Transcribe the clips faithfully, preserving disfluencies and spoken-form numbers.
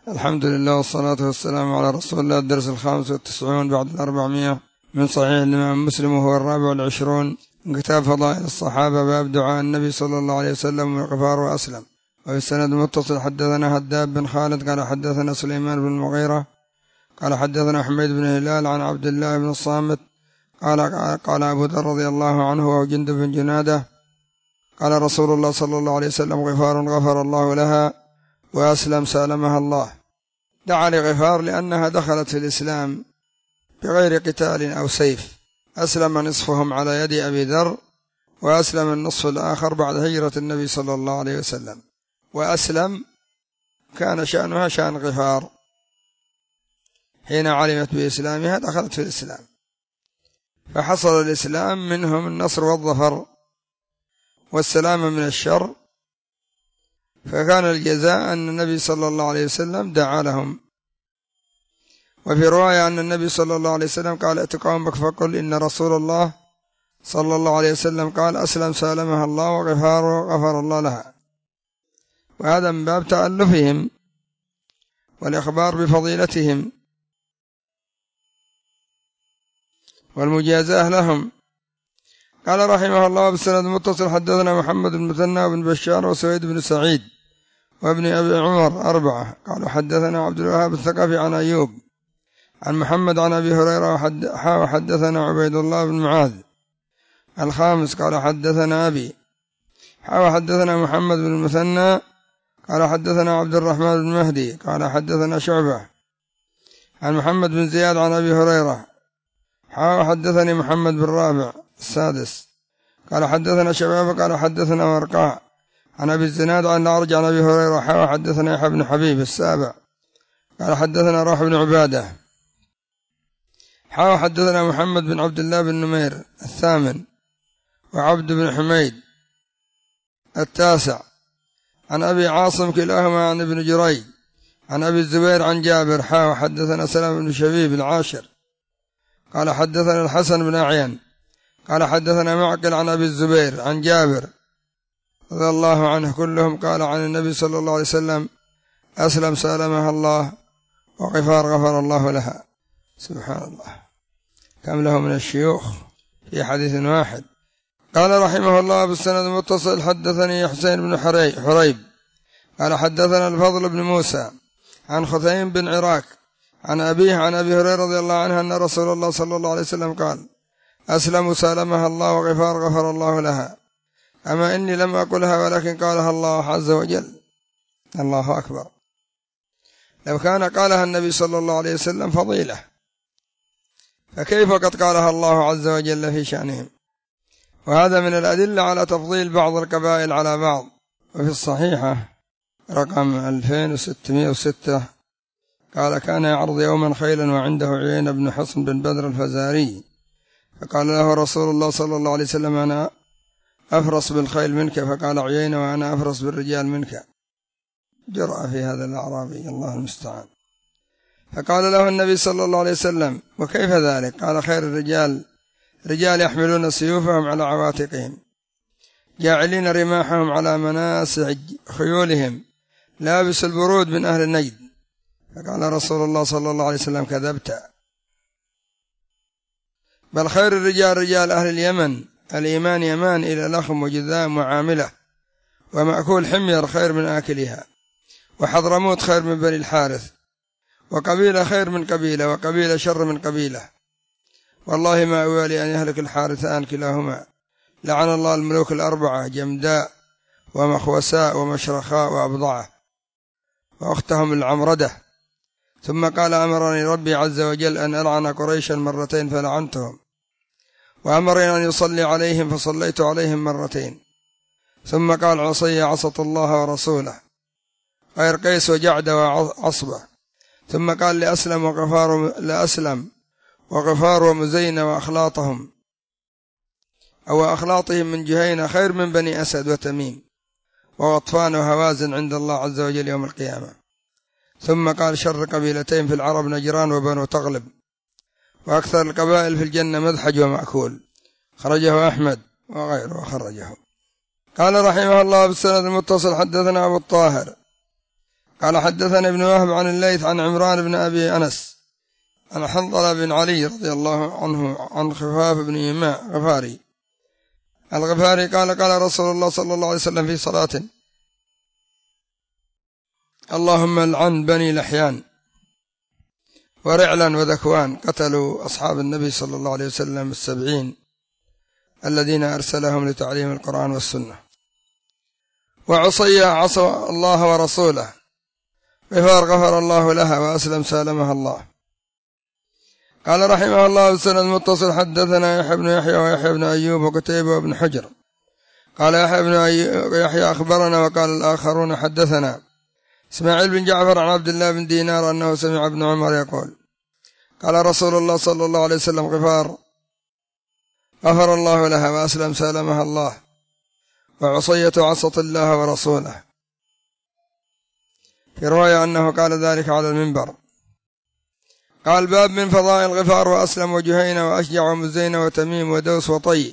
الحمد لله والصلاة والسلام على رسول الله. الدرس الخامس والتسعون بعد الأربعمائة من صحيح الإمام مسلم، وهو الرابع والعشرون من كتاب فضائل الصحابة، باب دعاء النبي صلى الله عليه وسلم وغفار وأسلم. وفي السند المتصل حدثنا هداب بن خالد قال حدثنا سليمان بن المغيرة قال حدثنا حميد بن هلال عن عبد الله بن الصامت قال قال أبو ذر رضي الله عنه وهو جندب بن جنادة قال رسول الله صلى الله عليه وسلم: غفار غفر الله لها وأسلم سالمها الله. دعا لغفار لأنها دخلت في الإسلام بغير قتال أو سيف. أسلم نصفهم على يد أبي ذر، وأسلم النصف الآخر بعد هجرة النبي صلى الله عليه وسلم. وأسلم كان شأنها شأن غفار، حين علمت بإسلامها دخلت في الإسلام، فحصل الإسلام منهم النصر والظفر والسلامة من الشر، فكان الجزاء أن النبي صلى الله عليه وسلم دعا لهم. وفي رواية أن النبي صلى الله عليه وسلم قال: ائت قومك فقل إن رسول الله صلى الله عليه وسلم قال: أسلم سالمها الله وغفار غفر الله لها. وهذا من باب تألفهم والإخبار بفضيلتهم والمجازاة لهم. قال رحمه الله: بالسند المتصل حدثنا محمد بن مثنى بن بشار وسويد بن سعيد وابن أبي عمر أربعة قالوا حدثنا عبد الوهاب الثقفي عن أيوب عن محمد عن أبي هريرة وحدثنا عبيد الله بن معاذ الخامس قال حدثنا أبي وحدثنا محمد بن المثنى قال حدثنا عبد الرحمن بن مهدي قال حدثنا شعبة عن محمد بن زياد عن أبي هريرة وحدثني محمد بن رابع السادس قال حدثنا شباب قال حدثنا ورقاء عن أبي الزناد عن الأعرج عن أبي هريرة وحدثنا يحيى بن حبيب السابع قال حدثنا روح بن عبادة حدثنا محمد بن عبد الله بن نمير الثامن وعبد بن حميد التاسع عن أبي عاصم كلاهما عن ابن جريج عن أبي الزبير عن جابر حا وحدثنا سلام بن شبيب العاشر قال حدثنا الحسن بن أعين قال حدثنا معقل عن أبي الزبير عن جابر رضي الله عنه كلهم قال عن النبي صلى الله عليه وسلم: أسلم سالمها الله وغفار غفر الله لها. سبحان الله، كم له من الشيوخ في حديث واحد. قال رحمه الله: بالسند المتصل حدثني حسين بن حريب قال حدثنا الفضل بن موسى عن خثيم بن عراك عن أبيه عن أبي هريرة رضي الله عنه أن رسول الله صلى الله عليه وسلم قال: أسلم سالمها الله وغفار غفر الله لها. أما إني لم أقلها ولكن قالها الله عز وجل. الله أكبر. لو كان قالها النبي صلى الله عليه وسلم فضيلة، فكيف قد قالها الله عز وجل في شأنهم؟ وهذا من الأدلة على تفضيل بعض القبائل على بعض. وفي الصحيحة رقم ألفين وستمائة وستة قال: كان يعرض يوما خيلا وعنده عيينة بن حصن بن بدر الفزاري، فقال له رسول الله صلى الله عليه وسلم: أنا أفرس بالخيل منك. فقال عيينة: وأنا أفرس بالرجال منك. جرأة في هذا الأعرابي، الله المستعان. فقال له النبي صلى الله عليه وسلم: وكيف ذلك؟ قال: خير الرجال رجال يحملون سيوفهم على عواتقهم، جاعلين رماحهم على مناسع خيولهم، لابس البرود من أهل النجد. فقال رسول الله صلى الله عليه وسلم: كذبت، بل خير الرجال رجال أهل اليمن، الإيمان يمان إلى لخم وجذام وعاملة، ومأكول حمير خير من آكلها، وحضرموت خير من بني الحارث، وقبيلة خير من قبيلة، وقبيلة شر من قبيلة. والله ما أولي أن يهلك الحارثان كلاهما. لعن الله الملوك الأربعة: جمداء ومخوساء ومشرخاء وأبضعة وأختهم العمردة. ثم قال: أمرني ربي عز وجل أن ألعن قريشا مرتين فلعنتهم، وأمرني أن يصلي عليهم فصليت عليهم مرتين. ثم قال: عصي عصت الله ورسوله، غير قيس وجعد وعصبة. ثم قال: لأسلم وغفار لأسلم وغفار ومزينة وأخلاطهم أو أخلاطهم من جهينة خير من بني أسد وتميم وغطفان وهوازن عند الله عز وجل يوم القيامة. ثم قال: شر قبيلتين في العرب نجران وبنو تغلب، وأكثر القبائل في الجنة مذحج ومأكول. خرجه أحمد وغيره خرجه. قال رحمه الله: بالسند المتصل حدثنا أبو الطاهر قال حدثنا ابن وهب عن الليث عن عمران بن أبي أنس عن حنظلة بن علي رضي الله عنه عن خفاف بن يماء غفاري الغفاري قال قال رسول الله صلى الله عليه وسلم في صلاة: اللهم العن بني لحيان ورعلا وذكوان قتلوا أصحاب النبي صلى الله عليه وسلم السبعين الذين أرسلهم لتعليم القرآن والسنة. وعصي عصى الله ورسوله، غفار غفر الله لها وأسلم سالمها الله. قال رحمه الله السند المتصل حدثنا يحيى بن يحيى ويحيى بن أيوب وقتيبة وابن حجر. قال يحيى بن يحيى أخبرنا، وقال الآخرون حدثنا إسماعيل بن جعفر عن عبد الله بن دينار أنه سمع ابن عمر يقول: قال رسول الله صلى الله عليه وسلم: غفار غفر الله لها وأسلم سالمها الله، وعصية عصت الله ورسوله. في رواية أنه قال ذلك على المنبر. قال: باب من فضائل غفار وأسلم وجهينة وأشجع ومزينة وتميم ودوس وطي.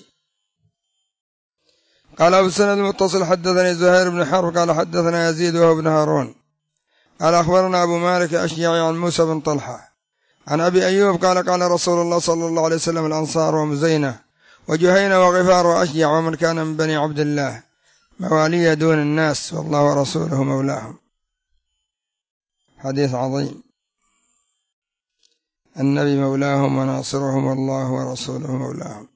قال أبو السند المتصل حدثني زهير بن حرب قال حدثنا يزيد وهو بن هارون قال أخبرنا أبو مالك أشجعي عن موسى بن طلحة عن أبي أيوب قال قال رسول الله صلى الله عليه وسلم: الأنصار ومزينة وجهينة وغفار وأشجع ومن كان من بني عبد الله موالي دون الناس، والله ورسوله مولاهم. حديث عظيم. النبي مولاهم وناصرهم، والله ورسوله مولاهم،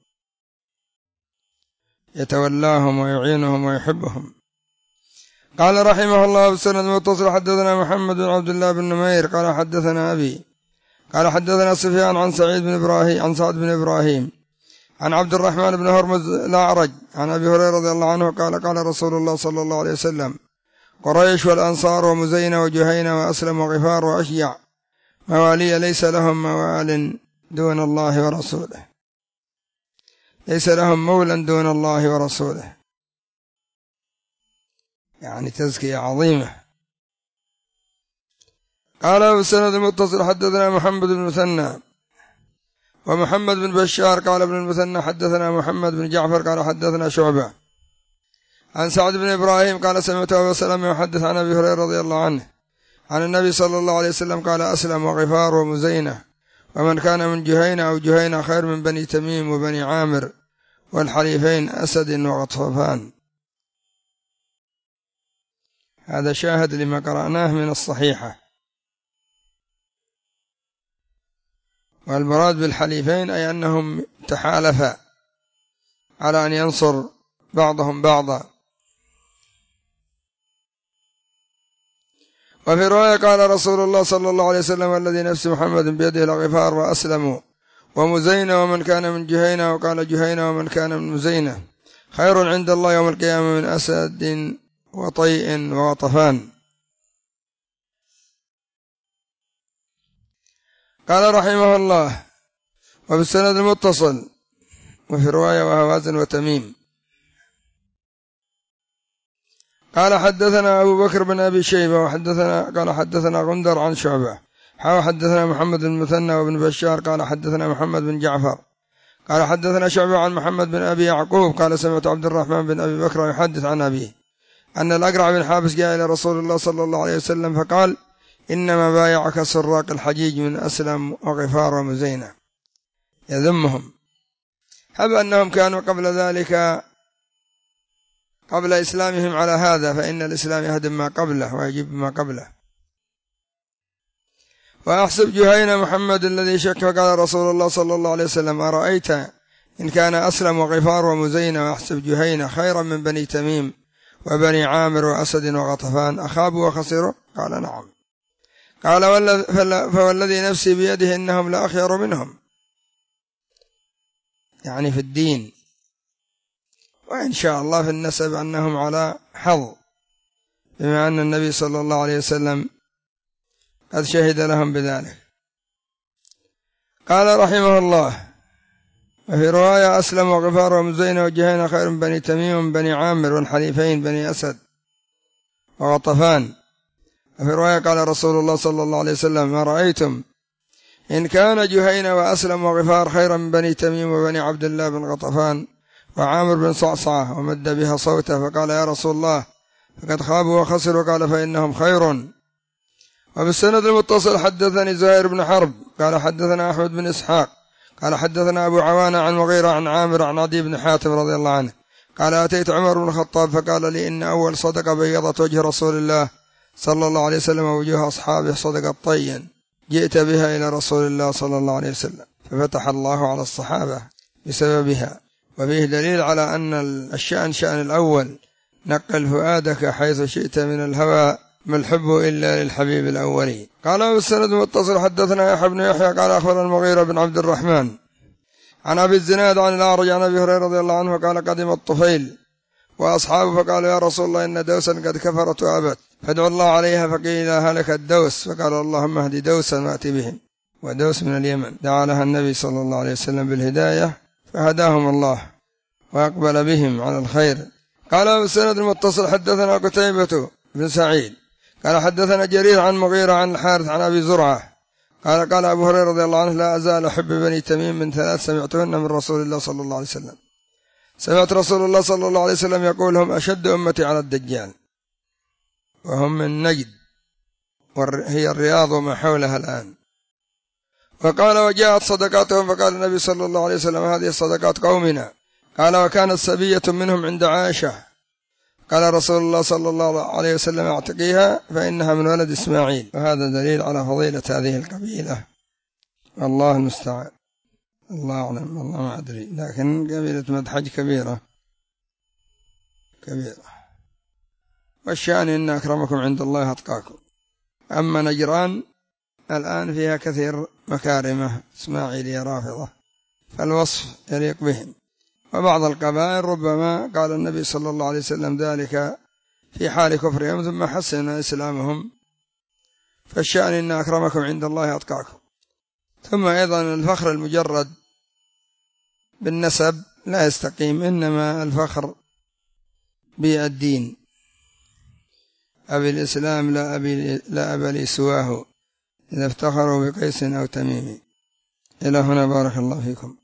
يتولاهم ويعينهم ويحبهم. قال رحمه الله بالسند المتصل حدثنا محمد بن عبد الله بن نمير قال حدثنا أبي قال حدثنا سفيان عن سعيد بن إبراهيم عن سعد بن إبراهيم عن عبد الرحمن بن هرمز الأعرج عن أبي هريرة رضي الله عنه قال قال رسول الله صلى الله عليه وسلم: قريش والأنصار ومزينة وجهينة وأسلم وغفار وأشجع موالي ليس لهم موال دون الله ورسوله، ليس لهم مولا دون الله ورسوله. يعني تزكية عظيمة. قال أبو السند المتصل حدثنا محمد بن المثنى ومحمد بن بشار قال ابن المثنى حدثنا محمد بن جعفر قال حدثنا شعبة عن سعد بن إبراهيم قال سمعت أبا سلمة يحدث عن أبي هريرة رضي الله عنه عن النبي صلى الله عليه وسلم قال: أسلم وغفار ومزينة ومن كان من جهينة أو جهينة خير من بني تميم وبني عامر والحليفين أسد وغطفان. هذا شاهد لما قرأناه من الصحيحة. والمراد بالحليفين أي أنهم تحالفا على أن ينصر بعضهم بعضا. وفي رواية قال رسول الله صلى الله عليه وسلم: والذي نفس محمد بيده لغفار وأسلموا ومزينة ومن كان من جهينة، وقال جهينة ومن كان من مزينة خير عند الله يوم القيامة من أسد وطيء وغطفان. قال رحمه الله وبالسند المتصل وفي رواية وهوازن وتميم. قال حدثنا أبو بكر بن أبي شيبة وحدثنا قال حدثنا غندر عن شعبة حاو حدثنا محمد بن المثنى وابن بشار قال حدثنا محمد بن جعفر قال حدثنا شعبة عن محمد بن أبي يعقوب قال سمعت عبد الرحمن بن أبي بكر يحدث عن أبيه أن الأقرع بن حابس جاء إلى رسول الله صلى الله عليه وسلم فقال: إنما بايعك سراق الحجيج من أسلم وغفار ومزينة، يذمهم. هب أنهم كانوا قبل ذلك قبل إسلامهم على هذا، فإن الإسلام يهدم ما قبله ويجب ما قبله. وأحسب جهينة محمد الذي شك قال رسول الله صلى الله عليه وسلم: أرأيت إن كان أسلم وغفار ومزينة وأحسب جهينة خيرا من بني تميم وبني عامر وأسد وغطفان أخابوا وخسروا؟ قال: نعم. قال: فوالذي نفسي بيده إنهم لأخير منهم، يعني في الدين، وإن شاء الله في النسب أنهم على حظ، بما أن النبي صلى الله عليه وسلم قد شهد لهم بذلك. قال رحمه الله وفي رواية: أسلم وغفار ومزينة وجهينة خير من بني تميم ومن بني عامر والحليفين بني أسد وغطفان. وفي رواية قال رسول الله صلى الله عليه وسلم: ما رأيتم إن كان جهينة وأسلم وغفار خيرا من بني تميم وبني عبد الله بن غطفان وعامر بن صعصعة، ومد بها صوته فقال: يا رسول الله، فقد خابوا وخسروا. قال: فإنهم خير وبالسند المتصل حدثني زهير بن حرب قال حدثنا أحمد بن إسحاق قال حدثنا أبو عوانة عن مغيرة عن عامر عن عدي بن حاتم رضي الله عنه قال أتيت عمر بن الخطاب فقال لي إن أول صدقة بيضت وجه رسول الله صلى الله عليه وسلم ووجوه أصحابه صدقة طيا جئت بها إلى رسول الله صلى الله عليه وسلم ففتح الله على الصحابة بسببها. وفيه دليل على أن الشأن شأن الأول نقل فؤادك حيث شئت من الهوى ما الحب إلا للحبيب الأولي. قال بالسند المتصل حدثنا يحيى بن يحيى قال أخبرنا المغيرة بن عبد الرحمن عن أبي الزناد عن الأعرج عن أبي هريرة رضي الله عنه قال قدم الطفيل وأصحابه فقالوا يا رسول الله إن دوسا قد كفرت وأبت فادعوا الله عليها فقيل هلك الدوس فقال اللهم اهد دوسا وأتي بهم. ودوس من اليمن دعا لها النبي صلى الله عليه وسلم بالهداية فهداهم الله وأقبل بهم على الخير. قال بالسند المتصل حدثنا قتيبة بن سعيد قال حدثنا جرير عن مغيرة عن الحارث عن أبي زرعة قال قال أبو هريرة رضي الله عنه لا أزال أحب بني تميم من ثلاث سمعتهن من رسول الله صلى الله عليه وسلم. سمعت رسول الله صلى الله عليه وسلم يقول هم أشد أمتي على الدجال وهم من نجد وهي الرياض وما حولها الآن. وقال وجاءت صدقاتهم فقال النبي صلى الله عليه وسلم هذه صدقات قومنا. قال وكانت سبية منهم عند عائشة قال رسول الله صلى الله عليه وسلم اعتقيها فإنها من ولد إسماعيل. وهذا دليل على فضيلة هذه القبيلة والله المستعان. الله أعلم والله ما أدري لكن قبيلة مدحج كبيرة كبيرة. والشأن إن أكرمكم عند الله أتقاكم. أما نجران الآن فيها كثير مكارمة إسماعيلية رافضة فالوصف يليق بهم. وبعض القبائل ربما قال النبي صلى الله عليه وسلم ذلك في حال كفرهم ثم حسن إسلامهم. فالشأن إن أكرمكم عند الله أتقاكم. ثم أيضا الفخر المجرد بالنسب لا يستقيم إنما الفخر بالدين. أبي الإسلام لا أبي لا أبا لي سواه إذا افتخروا بقيس أو تميم. إلى هنا بارك الله فيكم.